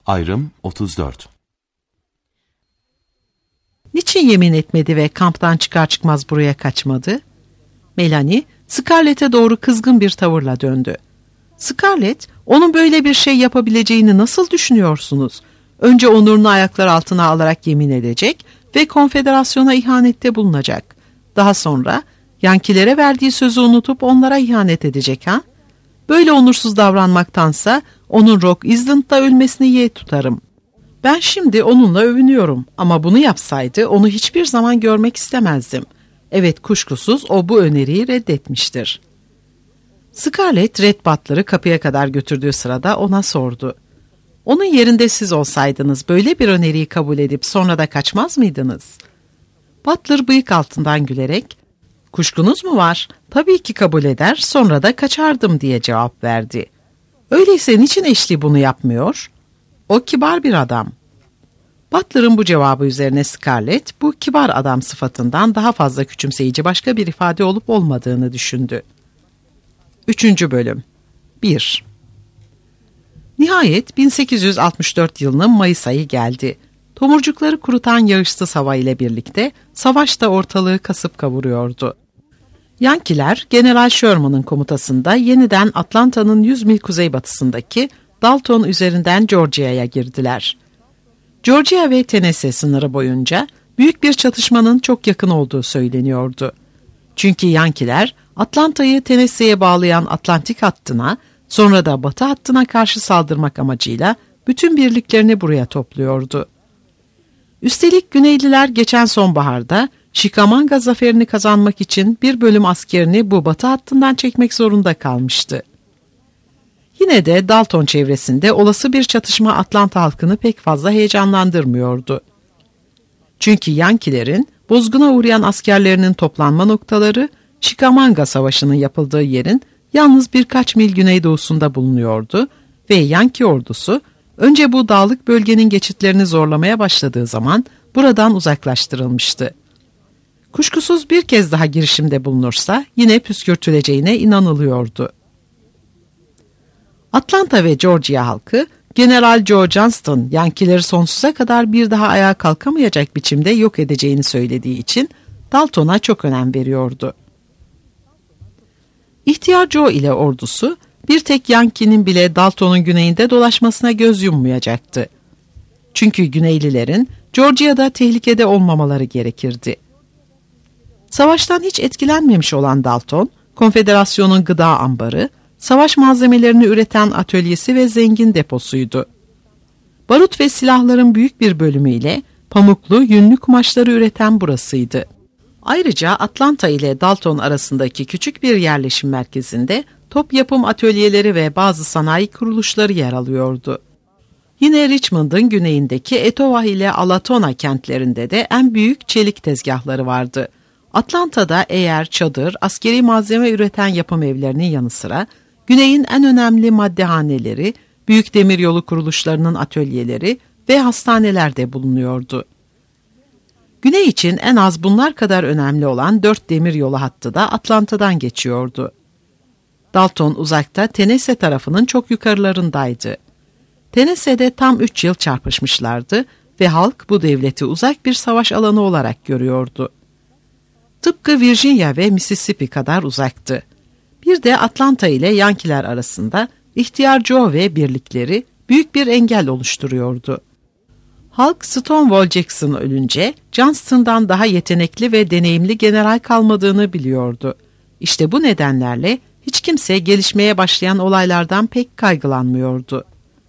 Ayrım 34. Niçin yemin etmedi ve kamptan çıkar çıkmaz buraya kaçmadı? Melanie, Scarlett'e doğru kızgın bir tavırla döndü. Scarlett, onun böyle bir şey yapabileceğini nasıl düşünüyorsunuz? Önce onurunu ayaklar altına alarak yemin edecek ve konfederasyona ihanette bulunacak. Daha sonra Yankilere verdiği sözü unutup onlara ihanet edecek ha? Böyle onursuz davranmaktansa onun Rock Island'da ölmesini yeğ tutarım. Ben şimdi onunla övünüyorum ama bunu yapsaydı onu hiçbir zaman görmek istemezdim. Evet, kuşkusuz o bu öneriyi reddetmiştir. Scarlett, Red Butler'ı kapıya kadar götürdüğü sırada ona sordu. Onun yerinde siz olsaydınız böyle bir öneriyi kabul edip sonra da kaçmaz mıydınız? Butler bıyık altından gülerek, kuşkunuz mu var? Tabii ki kabul eder, sonra da kaçardım diye cevap verdi. Öyleyse niçin eşli bunu yapmıyor? O kibar bir adam. Butler'ın bu cevabı üzerine Scarlett, bu kibar adam sıfatından daha fazla küçümseyici başka bir ifade olup olmadığını düşündü. 3. Bölüm 1. Nihayet 1864 yılının Mayıs ayı geldi. Tomurcukları kurutan yağışsız hava ile birlikte savaş da ortalığı kasıp kavuruyordu. Yankiler, General Sherman'ın komutasında yeniden Atlanta'nın 100 mil kuzeybatısındaki Dalton üzerinden Georgia'ya girdiler. Georgia ve Tennessee sınırı boyunca büyük bir çatışmanın çok yakın olduğu söyleniyordu. Çünkü Yankiler, Atlanta'yı Tennessee'ye bağlayan Atlantik hattına, sonra da Batı hattına karşı saldırmak amacıyla bütün birliklerini buraya topluyordu. Üstelik Güneyliler geçen sonbaharda Chickamauga zaferini kazanmak için bir bölüm askerini bu Batı hattından çekmek zorunda kalmıştı. Yine de Dalton çevresinde olası bir çatışma Atlanta halkını pek fazla heyecanlandırmıyordu. Çünkü Yankilerin bozguna uğrayan askerlerinin toplanma noktaları Chickamauga Savaşı'nın yapıldığı yerin yalnız birkaç mil güneydoğusunda bulunuyordu ve Yanki ordusu önce bu dağlık bölgenin geçitlerini zorlamaya başladığı zaman buradan uzaklaştırılmıştı. Kuşkusuz bir kez daha girişimde bulunursa yine püskürtüleceğine inanılıyordu. Atlanta ve Georgia halkı, General Joe Johnston, Yankileri sonsuza kadar bir daha ayağa kalkamayacak biçimde yok edeceğini söylediği için Dalton'a çok önem veriyordu. İhtiyar Joe ile ordusu, bir tek Yanki'nin bile Dalton'un güneyinde dolaşmasına göz yummayacaktı. Çünkü Güneylilerin Georgia'da tehlikede olmamaları gerekirdi. Savaştan hiç etkilenmemiş olan Dalton, Konfederasyon'un gıda ambarı, savaş malzemelerini üreten atölyesi ve zengin deposuydu. Barut ve silahların büyük bir bölümüyle pamuklu, yünlü kumaşları üreten burasıydı. Ayrıca Atlanta ile Dalton arasındaki küçük bir yerleşim merkezinde top yapım atölyeleri ve bazı sanayi kuruluşları yer alıyordu. Yine Richmond'ın güneyindeki Etowah ile Alatona kentlerinde de en büyük çelik tezgahları vardı. Atlanta'da eğer çadır, askeri malzeme üreten yapım evlerinin yanı sıra güneyin en önemli maddehaneleri, büyük demiryolu kuruluşlarının atölyeleri ve hastaneler de bulunuyordu. Güney için en az bunlar kadar önemli olan 4 demiryolu hattı da Atlanta'dan geçiyordu. Dalton uzakta Tennessee tarafının çok yukarılarındaydı. Tennessee'de tam 3 yıl çarpışmışlardı ve halk bu devleti uzak bir savaş alanı olarak görüyordu. Tıpkı Virginia ve Mississippi kadar uzaktı. Bir de Atlanta ile Yankiler arasında ihtiyar Joe ve birlikleri büyük bir engel oluşturuyordu. Halk Stonewall Jackson ölünce Johnston'dan daha yetenekli ve deneyimli general kalmadığını biliyordu. İşte bu nedenlerle hiç kimse gelişmeye başlayan olaylardan pek kaygılanmıyordu.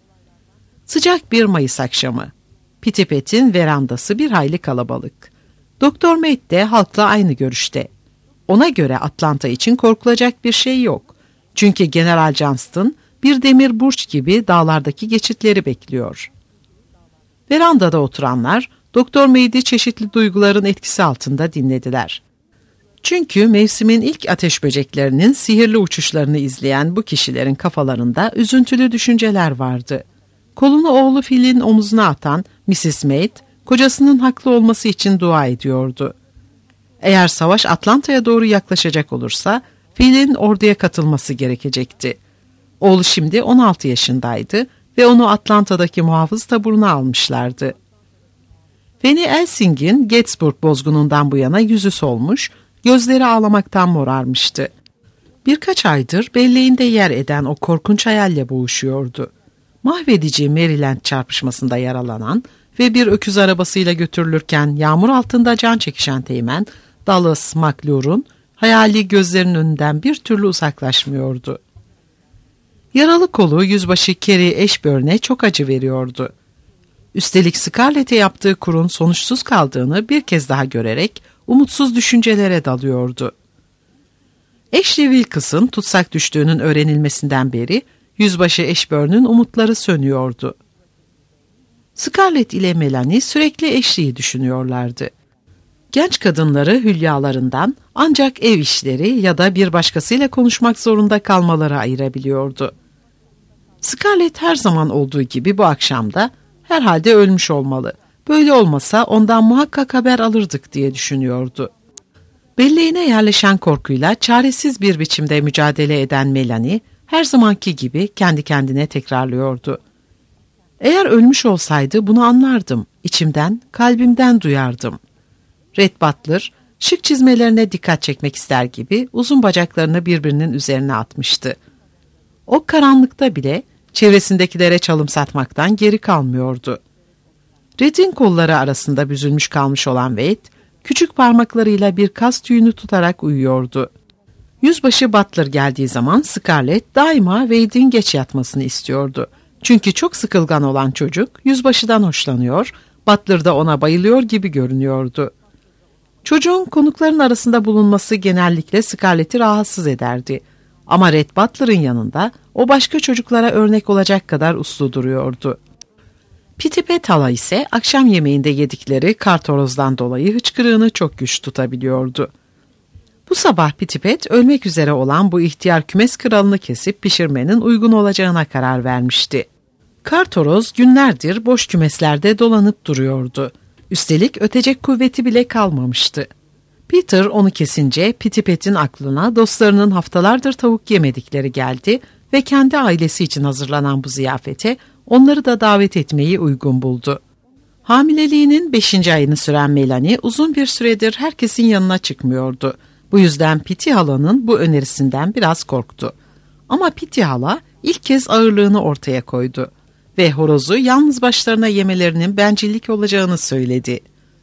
Sıcak bir Mayıs akşamı. Pitipet'in verandası bir hayli kalabalık. Doktor Meade de halkla aynı görüşte. Ona göre Atlanta için korkulacak bir şey yok. Çünkü General Johnston bir demir burç gibi dağlardaki geçitleri bekliyor. Verandada oturanlar Doktor Meade'i çeşitli duyguların etkisi altında dinlediler. Çünkü mevsimin ilk ateş böceklerinin sihirli uçuşlarını izleyen bu kişilerin kafalarında üzüntülü düşünceler vardı. Kolunu oğlu Phil'in omuzuna atan Mrs. Meade, kocasının haklı olması için dua ediyordu. Eğer savaş Atlanta'ya doğru yaklaşacak olursa Phil'in orduya katılması gerekecekti. Oğlu şimdi 16 yaşındaydı ve onu Atlanta'daki muhafız taburuna almışlardı. Fanny Elsing'in Gettysburg bozgunundan bu yana yüzü solmuş, gözleri ağlamaktan morarmıştı. Birkaç aydır belleğinde yer eden o korkunç hayalle boğuşuyordu. Mahvedici Maryland çarpışmasında yaralanan ve bir öküz arabasıyla götürülürken yağmur altında can çekişen teğmen Dallas McClure'un hayali gözlerinin önünden bir türlü uzaklaşmıyordu. Yaralı kolu yüzbaşı Carrie Ashburn'e çok acı veriyordu. Üstelik Scarlett'e yaptığı kurun sonuçsuz kaldığını bir kez daha görerek umutsuz düşüncelere dalıyordu. Ashley Wilkes'ın tutsak düştüğünün öğrenilmesinden beri yüzbaşı Ashburn'un umutları sönüyordu. Scarlett ile Melanie sürekli Ashley'i düşünüyorlardı. Genç kadınları hülyalarından ancak ev işleri ya da bir başkasıyla konuşmak zorunda kalmaları ayırabiliyordu. Scarlett her zaman olduğu gibi bu akşam da herhalde ölmüş olmalı. Böyle olmasa ondan muhakkak haber alırdık diye düşünüyordu. Belleğine yerleşen korkuyla çaresiz bir biçimde mücadele eden Melanie her zamanki gibi kendi kendine tekrarlıyordu. Eğer ölmüş olsaydı bunu anlardım, içimden, kalbimden duyardım. Red Butler, şık çizmelerine dikkat çekmek ister gibi uzun bacaklarını birbirinin üzerine atmıştı. O karanlıkta bile çevresindekilere çalım satmaktan geri kalmıyordu. Red'in kolları arasında büzülmüş kalmış olan Wade, küçük parmaklarıyla bir kas tüyünü tutarak uyuyordu. Yüzbaşı Butler geldiği zaman Scarlett daima Wade'in geç yatmasını istiyordu. Çünkü çok sıkılgan olan çocuk yüzbaşıdan hoşlanıyor, Butler da ona bayılıyor gibi görünüyordu. Çocuğun konukların arasında bulunması genellikle Scarlett'i rahatsız ederdi. Ama Red Butler'ın yanında o başka çocuklara örnek olacak kadar uslu duruyordu. Pitipet hala ise akşam yemeğinde yedikleri kartorozdan dolayı hıçkırığını çok güç tutabiliyordu. Bu sabah Pitipet ölmek üzere olan bu ihtiyar kümes kralını kesip pişirmenin uygun olacağına karar vermişti. Kartoroz günlerdir boş kümeslerde dolanıp duruyordu. Üstelik ötecek kuvveti bile kalmamıştı. Peter onu kesince Pitipet'in aklına dostlarının haftalardır tavuk yemedikleri geldi ve kendi ailesi için hazırlanan bu ziyafete onları da davet etmeyi uygun buldu. Hamileliğinin 5. ayını süren Melanie uzun bir süredir herkesin yanına çıkmıyordu. Bu yüzden Piti halanın bu önerisinden biraz korktu. Ama Piti hala ilk kez ağırlığını ortaya koydu ve horozu yalnız başlarına yemelerinin bencillik olacağını söyledi.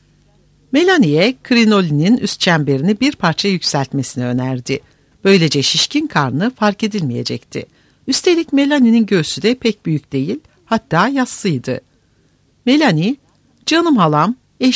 Melanie'ye krinolinin üst çemberini bir parça yükseltmesini önerdi. Böylece şişkin karnı fark edilmeyecekti. Üstelik Melanie'nin göğsü de pek büyük değil, hatta yassıydı. Melanie, "Canım halam,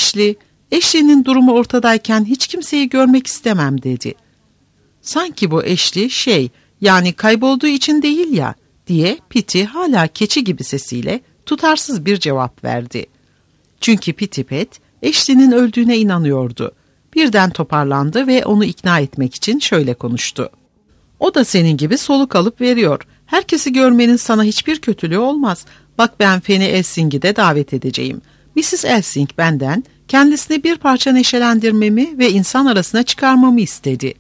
Ashley'nin durumu ortadayken hiç kimseyi görmek istemem," dedi. "Sanki bu Ashley yani kaybolduğu için değil ya," diye Piti hala keçi gibi sesiyle tutarsız bir cevap verdi. Çünkü Pitipet, Ashley'nin öldüğüne inanıyordu. Birden toparlandı ve onu ikna etmek için şöyle konuştu. "O da senin gibi soluk alıp veriyor. Herkesi görmenin sana hiçbir kötülüğü olmaz. Bak ben Fanny Elsing'i de davet edeceğim. Mrs. Elsing benden kendisini bir parça neşelendirmemi ve insan arasına çıkarmamı istedi."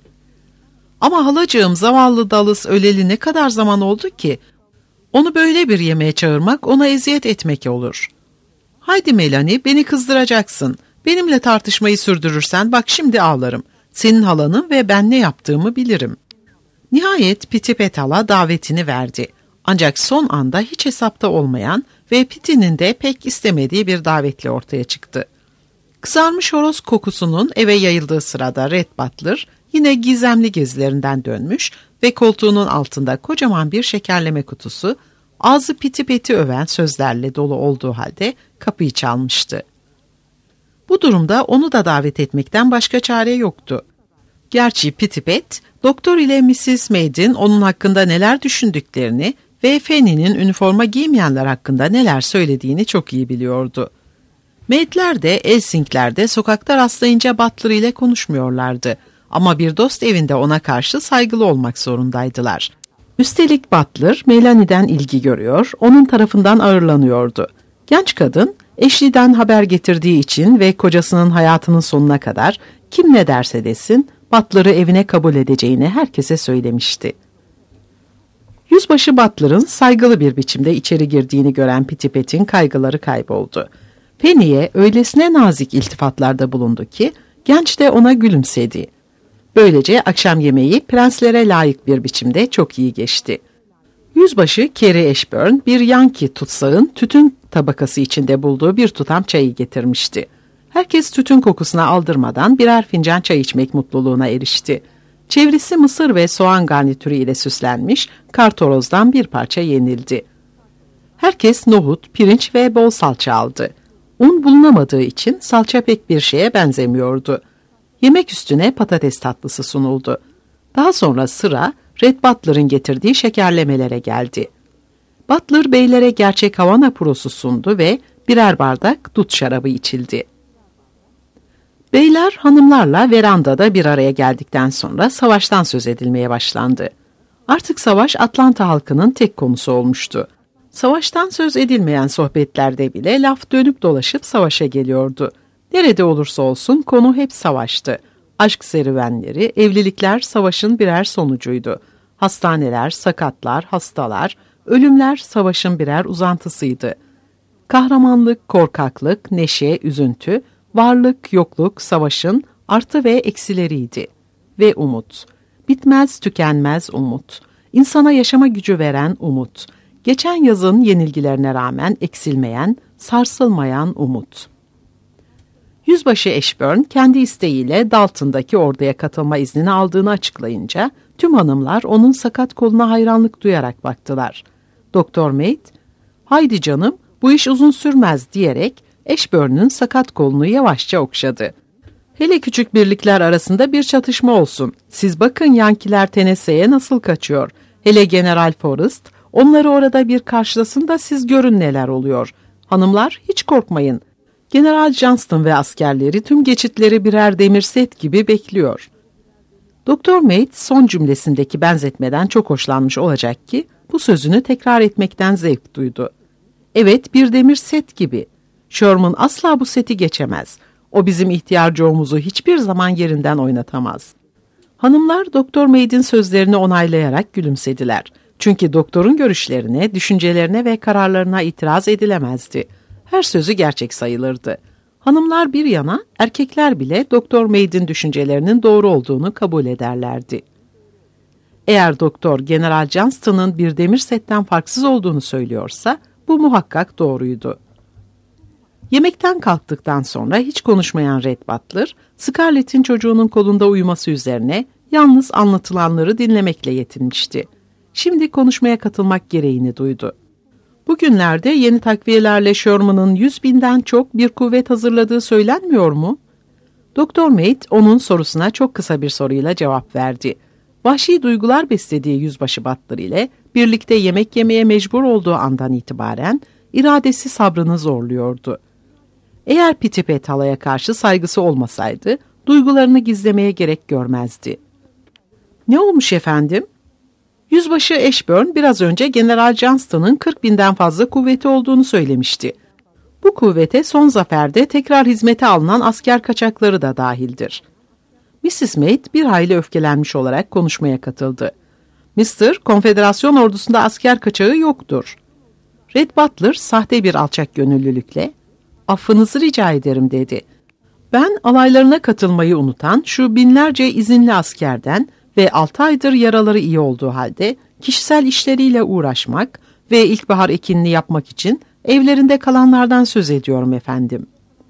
"Ama halacığım, zavallı Dallas öleli ne kadar zaman oldu ki? Onu böyle bir yemeğe çağırmak ona eziyet etmek olur." "Haydi Melanie, beni kızdıracaksın. Benimle tartışmayı sürdürürsen bak şimdi ağlarım. Senin halanım ve ben ne yaptığımı bilirim." Nihayet Pitipet hala davetini verdi. Ancak son anda hiç hesapta olmayan ve Pitty'nin de pek istemediği bir davetle ortaya çıktı. Kızarmış horoz kokusunun eve yayıldığı sırada Red Butler yine gizemli gezilerinden dönmüş ve koltuğunun altında kocaman bir şekerleme kutusu, ağzı Pitipet'i öven sözlerle dolu olduğu halde kapıyı çalmıştı. Bu durumda onu da davet etmekten başka çare yoktu. Gerçi Pitipet, doktor ile Mrs. Maid'in onun hakkında neler düşündüklerini ve Fanny'nin üniforma giymeyenler hakkında neler söylediğini çok iyi biliyordu. Maid'ler de Elsing'ler de sokakta rastlayınca Butler ile konuşmuyorlardı. Ama bir dost evinde ona karşı saygılı olmak zorundaydılar. Üstelik Butler, Melanie'den ilgi görüyor, onun tarafından ağırlanıyordu. Genç kadın, Ashley'den haber getirdiği için ve kocasının hayatının sonuna kadar kim ne derse desin, Butler'ı evine kabul edeceğini herkese söylemişti. Yüzbaşı Butler'ın saygılı bir biçimde içeri girdiğini gören Pitipet'in kaygıları kayboldu. Penny'e öylesine nazik iltifatlarda bulundu ki genç de ona gülümsedi. Böylece akşam yemeği prenslere layık bir biçimde çok iyi geçti. Yüzbaşı Carrie Ashburn bir Yankee tutsağın tütün tabakası içinde bulduğu bir tutam çayı getirmişti. Herkes tütün kokusuna aldırmadan birer fincan çay içmek mutluluğuna erişti. Çevresi mısır ve soğan garnitürü ile süslenmiş kartorozdan bir parça yenildi. Herkes nohut, pirinç ve bol salça aldı. Un bulunamadığı için salça pek bir şeye benzemiyordu. Yemek üstüne patates tatlısı sunuldu. Daha sonra sıra Red Butler'ın getirdiği şekerlemelere geldi. Butler beylere gerçek Havana purosu sundu ve birer bardak dut şarabı içildi. Beyler hanımlarla verandada bir araya geldikten sonra savaştan söz edilmeye başlandı. Artık savaş Atlanta halkının tek konusu olmuştu. Savaştan söz edilmeyen sohbetlerde bile laf dönüp dolaşıp savaşa geliyordu. Nerede olursa olsun konu hep savaştı. Aşk serüvenleri, evlilikler savaşın birer sonucuydu. Hastaneler, sakatlar, hastalar, ölümler savaşın birer uzantısıydı. Kahramanlık, korkaklık, neşe, üzüntü, varlık, yokluk savaşın artı ve eksileriydi. Ve umut. Bitmez, tükenmez umut. İnsana yaşama gücü veren umut. Geçen yazın yenilgilerine rağmen eksilmeyen, sarsılmayan umut. Yüzbaşı Ashburn kendi isteğiyle Dalton'daki orduya katılma iznini aldığını açıklayınca tüm hanımlar onun sakat koluna hayranlık duyarak baktılar. Doktor Meade, "Haydi canım, bu iş uzun sürmez." diyerek Ashburn'un sakat kolunu yavaşça okşadı. "Hele küçük birlikler arasında bir çatışma olsun. Siz bakın Yankiler Tennessee'ye nasıl kaçıyor. Hele General Forrest, onları orada bir karşılasın da siz görün neler oluyor. Hanımlar hiç korkmayın. General Johnston ve askerleri tüm geçitleri birer demir set gibi bekliyor." Doktor Meade son cümlesindeki benzetmeden çok hoşlanmış olacak ki bu sözünü tekrar etmekten zevk duydu. "Evet, bir demir set gibi. Sherman asla bu seti geçemez. O bizim ihtiyar Joe'muzu hiçbir zaman yerinden oynatamaz." Hanımlar Doktor Meade'in sözlerini onaylayarak gülümsediler. Çünkü doktorun görüşlerine, düşüncelerine ve kararlarına itiraz edilemezdi. Her sözü gerçek sayılırdı. Hanımlar bir yana, erkekler bile Doktor Meade'in düşüncelerinin doğru olduğunu kabul ederlerdi. Eğer doktor General Johnston'ın bir demir setten farksız olduğunu söylüyorsa, bu muhakkak doğruydu. Yemekten kalktıktan sonra hiç konuşmayan Red Butler, Scarlett'in çocuğunun kolunda uyuması üzerine yalnız anlatılanları dinlemekle yetinmişti. Şimdi konuşmaya katılmak gereğini duydu. Bugünlerde yeni takviyelerle Sherman'ın 100.000'den çok bir kuvvet hazırladığı söylenmiyor mu? Doktor Meade onun sorusuna çok kısa bir soruyla cevap verdi. Vahşi duygular beslediği yüzbaşı Butler ile birlikte yemek yemeye mecbur olduğu andan itibaren iradesi sabrını zorluyordu. Eğer Pitipet halaya karşı saygısı olmasaydı duygularını gizlemeye gerek görmezdi. "Ne olmuş efendim?" Yüzbaşı Ashburn biraz önce General Johnston'ın 40.000'den fazla kuvveti olduğunu söylemişti. Bu kuvvete son zaferde tekrar hizmete alınan asker kaçakları da dahildir. Mrs. Meade bir hayli öfkelenmiş olarak konuşmaya katıldı. "Mr. Konfederasyon ordusunda asker kaçağı yoktur." Red Butler sahte bir alçak gönüllülükle, "Affınızı rica ederim." dedi. "Ben alaylarına katılmayı unutan şu binlerce izinli askerden ve 6 aydır yaraları iyi olduğu halde kişisel işleriyle uğraşmak ve ilkbahar ekinini yapmak için evlerinde kalanlardan söz ediyorum efendim."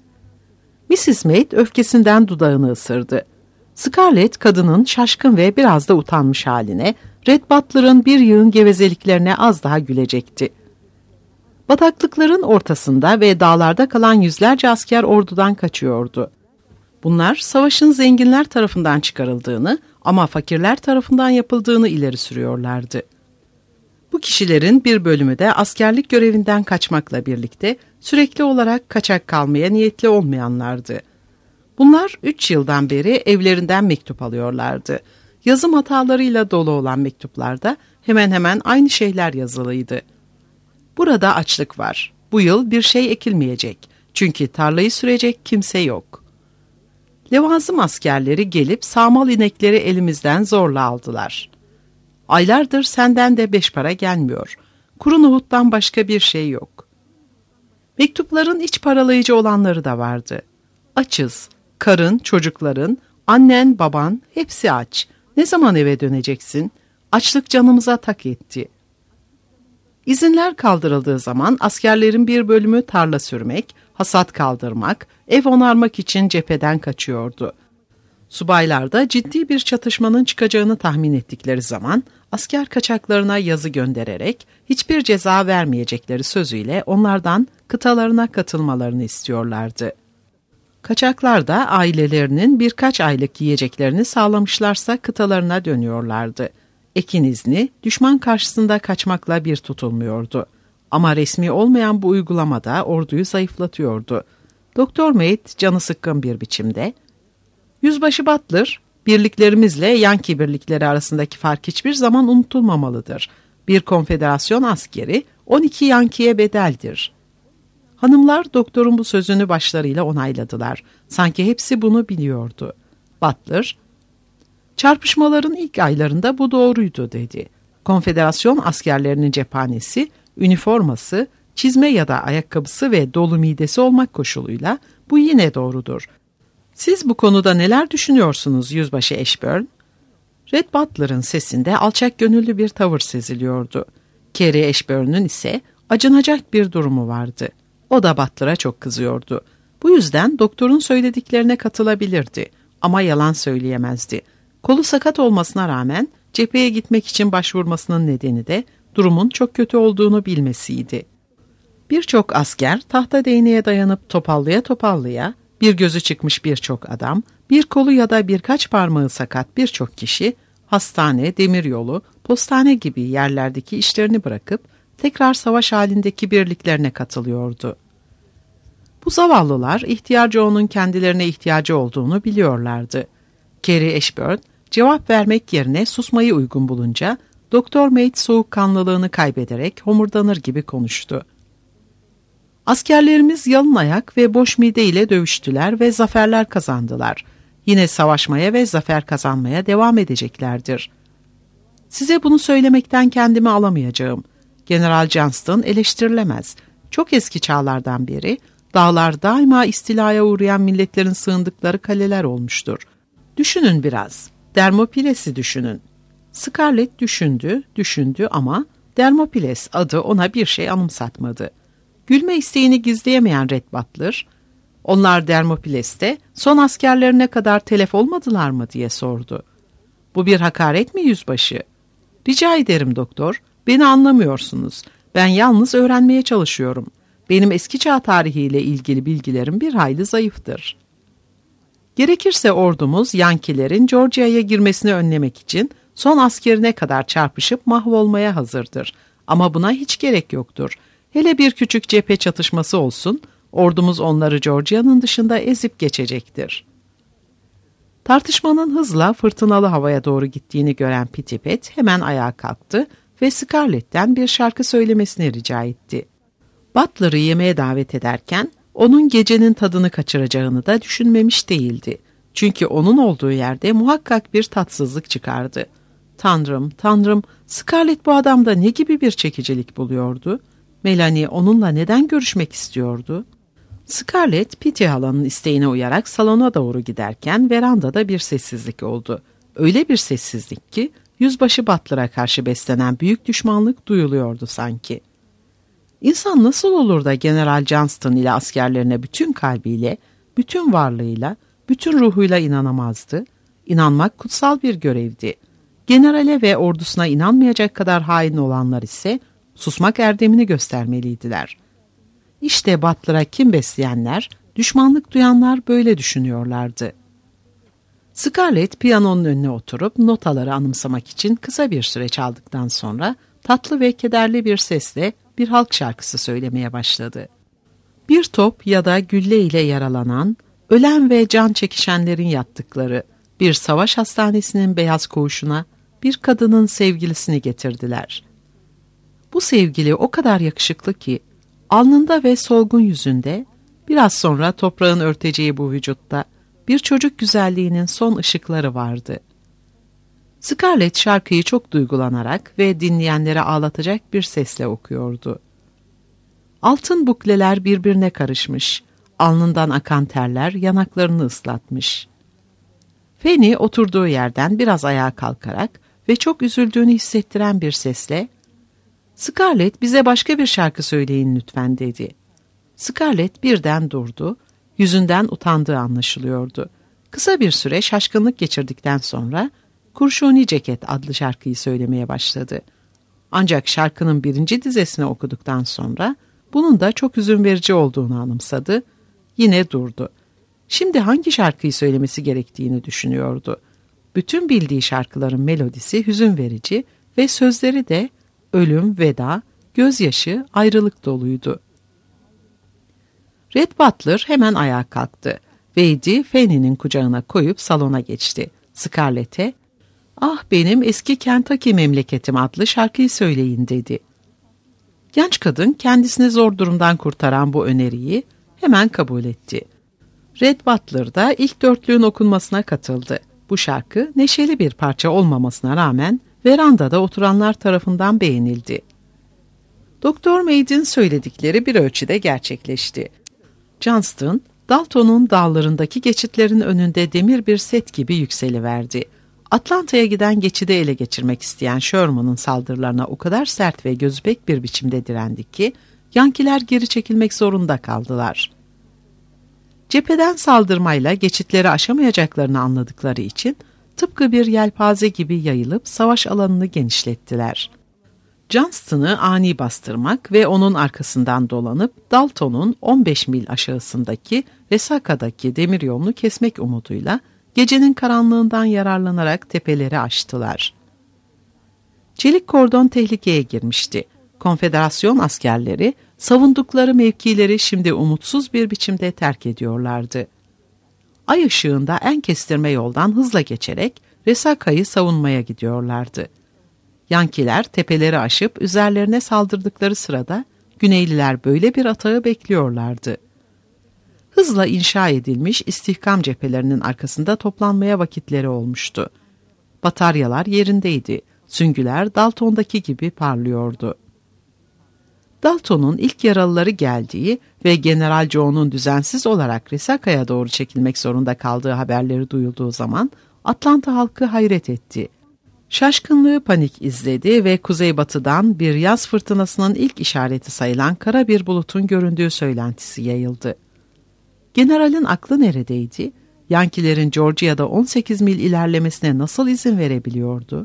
Mrs. Meade öfkesinden dudağını ısırdı. Scarlett kadının şaşkın ve biraz da utanmış haline, Red Butler'ın bir yığın gevezeliklerine az daha gülecekti. Bataklıkların ortasında ve dağlarda kalan yüzlerce asker ordudan kaçıyordu. Bunlar savaşın zenginler tarafından çıkarıldığını ama fakirler tarafından yapıldığını ileri sürüyorlardı. Bu kişilerin bir bölümü de askerlik görevinden kaçmakla birlikte sürekli olarak kaçak kalmaya niyetli olmayanlardı. Bunlar 3 yıldan beri evlerinden mektup alıyorlardı. Yazım hatalarıyla dolu olan mektuplarda hemen hemen aynı şeyler yazılıydı. "Burada açlık var. Bu yıl bir şey ekilmeyecek. Çünkü tarlayı sürecek kimse yok." Levazım askerleri gelip sağmal inekleri elimizden zorla aldılar. Aylardır senden de 5 para gelmiyor. Kuru nohuttan başka bir şey yok. Mektupların iç paralayıcı olanları da vardı. Açız. Karın, çocukların, annen, baban hepsi aç. Ne zaman eve döneceksin? Açlık canımıza tak etti. İzinler kaldırıldığı zaman askerlerin bir bölümü tarla sürmek, hasat kaldırmak, ev onarmak için cepheden kaçıyordu. Subaylar da ciddi bir çatışmanın çıkacağını tahmin ettikleri zaman asker kaçaklarına yazı göndererek hiçbir ceza vermeyecekleri sözüyle onlardan kıtalarına katılmalarını istiyorlardı. Kaçaklar da ailelerinin birkaç aylık yiyeceklerini sağlamışlarsa kıtalarına dönüyorlardı. Ekin izni düşman karşısında kaçmakla bir tutulmuyordu. Ama resmi olmayan bu uygulamada orduyu zayıflatıyordu. Doktor Meade canı sıkkın bir biçimde, "Yüzbaşı Butler, birliklerimizle Yankee birlikleri arasındaki fark hiçbir zaman unutulmamalıdır. Bir konfederasyon askeri 12 Yankee'ye bedeldir." Hanımlar doktorun bu sözünü başlarıyla onayladılar. Sanki hepsi bunu biliyordu. Butler, "Çarpışmaların ilk aylarında bu doğruydu," dedi. "Konfederasyon askerlerinin cephanesi, üniforması, çizme ya da ayakkabısı ve dolu midesi olmak koşuluyla bu yine doğrudur. Siz bu konuda neler düşünüyorsunuz Yüzbaşı Ashburn?" Red Butler'ın sesinde alçak gönüllü bir tavır seziliyordu. Carrie Ashburn'un ise acınacak bir durumu vardı. O da Butler'a çok kızıyordu. Bu yüzden doktorun söylediklerine katılabilirdi ama yalan söyleyemezdi. Kolu sakat olmasına rağmen cepheye gitmek için başvurmasının nedeni de durumun çok kötü olduğunu bilmesiydi. Birçok asker tahta değneğe dayanıp topallaya topallaya, bir gözü çıkmış birçok adam, bir kolu ya da birkaç parmağı sakat birçok kişi, hastane, demiryolu, postane gibi yerlerdeki işlerini bırakıp tekrar savaş halindeki birliklerine katılıyordu. Bu zavallılar ihtiyar Joe'nun kendilerine ihtiyacı olduğunu biliyorlardı. Carrie Ashburn cevap vermek yerine susmayı uygun bulunca Doktor Meade soğukkanlılığını kaybederek homurdanır gibi konuştu. "Askerlerimiz yalın ayak ve boş mide ile dövüştüler ve zaferler kazandılar. Yine savaşmaya ve zafer kazanmaya devam edeceklerdir. Size bunu söylemekten kendimi alamayacağım. General Johnston eleştirilemez. Çok eski çağlardan beri dağlar daima istilaya uğrayan milletlerin sığındıkları kaleler olmuştur. Düşünün biraz. Dermopiles'i düşünün." Scarlett düşündü ama Dermopiles adı ona bir şey anımsatmadı. Gülme isteğini gizleyemeyen Red Butler, "Onlar Dermopiles'te son askerlerine kadar telef olmadılar mı?" diye sordu. "Bu bir hakaret mi yüzbaşı?" "Rica ederim doktor, beni anlamıyorsunuz. Ben yalnız öğrenmeye çalışıyorum. Benim eski çağ tarihiyle ilgili bilgilerim bir hayli zayıftır." Gerekirse ordumuz Yankilerin Georgia'ya girmesini önlemek için son askerine kadar çarpışıp mahvolmaya hazırdır. Ama buna hiç gerek yoktur. Hele bir küçük cephe çatışması olsun, ordumuz onları Georgia'nın dışında ezip geçecektir. Tartışmanın hızla fırtınalı havaya doğru gittiğini gören Pitipet hemen ayağa kalktı ve Scarlett'ten bir şarkı söylemesini rica etti. Butler'ı yemeğe davet ederken onun gecenin tadını kaçıracağını da düşünmemiş değildi. Çünkü onun olduğu yerde muhakkak bir tatsızlık çıkardı. Tanrım, Scarlett bu adamda ne gibi bir çekicilik buluyordu? Melanie onunla neden görüşmek istiyordu? Scarlett, Pitty halanın isteğine uyarak salona doğru giderken verandada bir sessizlik oldu. Öyle bir sessizlik ki Yüzbaşı Butler'a karşı beslenen büyük düşmanlık duyuluyordu sanki. İnsan nasıl olur da General Johnston ile askerlerine bütün kalbiyle, bütün varlığıyla, bütün ruhuyla inanamazdı? İnanmak kutsal bir görevdi. Generale ve ordusuna inanmayacak kadar hain olanlar ise susmak erdemini göstermeliydiler. İşte Butler'a kin besleyenler, düşmanlık duyanlar böyle düşünüyorlardı. Scarlett piyanonun önüne oturup notaları anımsamak için kısa bir süre çaldıktan sonra tatlı ve kederli bir sesle bir halk şarkısı söylemeye başladı. Bir top ya da gülle ile yaralanan, ölen ve can çekişenlerin yattıkları bir savaş hastanesinin beyaz koğuşuna bir kadının sevgilisini getirdiler. Bu sevgili o kadar yakışıklı ki, alnında ve solgun yüzünde, biraz sonra toprağın örteceği bu vücutta bir çocuk güzelliğinin son ışıkları vardı. Scarlett şarkıyı çok duygulanarak ve dinleyenleri ağlatacak bir sesle okuyordu. Altın bukleler birbirine karışmış, alnından akan terler yanaklarını ıslatmış. Fanny oturduğu yerden biraz ayağa kalkarak ve çok üzüldüğünü hissettiren bir sesle "Scarlett, bize başka bir şarkı söyleyin lütfen," dedi. Scarlett birden durdu, yüzünden utandığı anlaşılıyordu. Kısa bir süre şaşkınlık geçirdikten sonra Kurşuni Ceket adlı şarkıyı söylemeye başladı. Ancak şarkının birinci dizesini okuduktan sonra bunun da çok üzün verici olduğunu anımsadı. Yine durdu. Şimdi hangi şarkıyı söylemesi gerektiğini düşünüyordu. Bütün bildiği şarkıların melodisi hüzün verici ve sözleri de ölüm, veda, gözyaşı, ayrılık doluydu. Red Butler hemen ayağa kalktı. Wade'i Fanny'nin kucağına koyup salona geçti. Scarlett'e "Ah benim eski Kentucky memleketim" adlı şarkıyı söyleyin dedi. Genç kadın kendisini zor durumdan kurtaran bu öneriyi hemen kabul etti. Red Butler da ilk dörtlüğün okunmasına katıldı. Bu şarkı neşeli bir parça olmamasına rağmen verandada oturanlar tarafından beğenildi. Doktor Maid'in söyledikleri bir ölçüde gerçekleşti. Johnston, Dalton'un dağlarındaki geçitlerin önünde demir bir set gibi yükseliverdi. Atlanta'ya giden geçidi ele geçirmek isteyen Sherman'ın saldırılarına o kadar sert ve gözbek bir biçimde direndi ki, Yankiler geri çekilmek zorunda kaldılar. Cepheden saldırmayla geçitleri aşamayacaklarını anladıkları için, tıpkı bir yelpaze gibi yayılıp savaş alanını genişlettiler. Johnston'ı ani bastırmak ve onun arkasından dolanıp Dalton'un 15 mil aşağısındaki Resaca'daki demiryolunu kesmek umuduyla gecenin karanlığından yararlanarak tepeleri aştılar. Çelik kordon tehlikeye girmişti. Konfederasyon askerleri savundukları mevkileri şimdi umutsuz bir biçimde terk ediyorlardı. Ay ışığında en kestirme yoldan hızla geçerek Resaca'yı savunmaya gidiyorlardı. Yankiler tepeleri aşıp üzerlerine saldırdıkları sırada Güneyliler böyle bir atağı bekliyorlardı. Hızla inşa edilmiş istihkam cephelerinin arkasında toplanmaya vakitleri olmuştu. Bataryalar yerindeydi. Süngüler Dalton'daki gibi parlıyordu. Dalton'un ilk yaralıları geldiği ve General John'un düzensiz olarak Resaca'ya doğru çekilmek zorunda kaldığı haberleri duyulduğu zaman Atlanta halkı hayret etti. Şaşkınlığı panik izledi ve kuzeybatıdan bir yaz fırtınasının ilk işareti sayılan kara bir bulutun göründüğü söylentisi yayıldı. Generalin aklı neredeydi? Yankilerin Georgia'da 18 mil ilerlemesine nasıl izin verebiliyordu?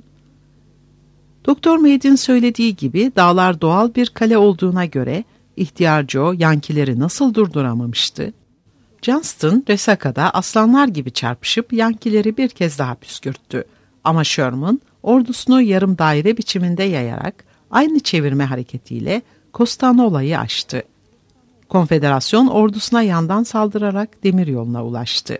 Doktor Maid'in söylediği gibi dağlar doğal bir kale olduğuna göre ihtiyar Joe Yankileri nasıl durduramamıştı? Johnston, Resaca'da aslanlar gibi çarpışıp Yankileri bir kez daha püskürttü. Ama Sherman ordusunu yarım daire biçiminde yayarak aynı çevirme hareketiyle Costanola'yı aştı. Konfederasyon ordusuna yandan saldırarak demiryoluna ulaştı.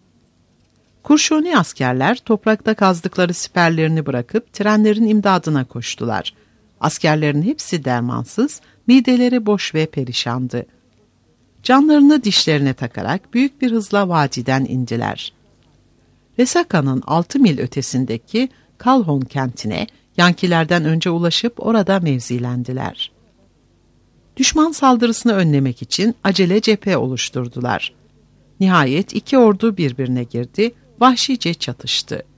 Kurşuni askerler toprakta kazdıkları siperlerini bırakıp trenlerin imdadına koştular. Askerlerin hepsi dermansız, mideleri boş ve perişandı. Canlarını dişlerine takarak büyük bir hızla vadiden indiler. Resaca'nın 6 mil ötesindeki Calhoun kentine Yankilerden önce ulaşıp orada mevzilendiler. Düşman saldırısını önlemek için acele cephe oluşturdular. Nihayet iki ordu birbirine girdi, vahşice çatıştı.